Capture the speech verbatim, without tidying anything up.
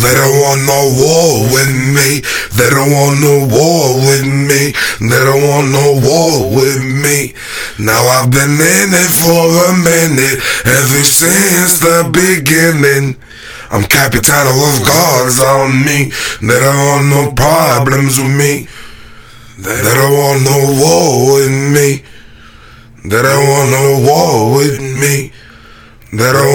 They don't want no war with me. They don't want no war with me. They don't want no war with me. Now I've been in it for a minute, ever since the beginning. I'm Capitano of God's on me. They don't want no problems with me. They don't want no war with me. They don't want no war with me. They don't